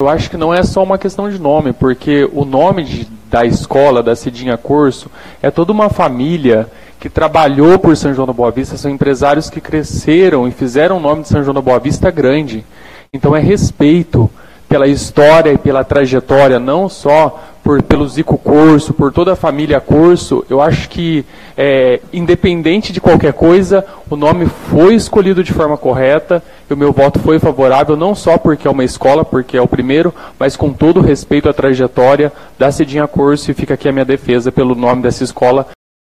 eu acho que não é só uma questão de nome, porque o nome da escola, da Cidinha Curso, é toda uma família que trabalhou por São João da Boa Vista, são empresários que cresceram e fizeram o nome de São João da Boa Vista grande. Então é respeito pela história e pela trajetória, não só pelo Zico Corso, por toda a família Corso. Eu acho que, independente de qualquer coisa, o nome foi escolhido de forma correta, e o meu voto foi favorável, não só porque é uma escola, porque é o primeiro, mas com todo o respeito à trajetória da Cidinha Corso, e fica aqui a minha defesa pelo nome dessa escola,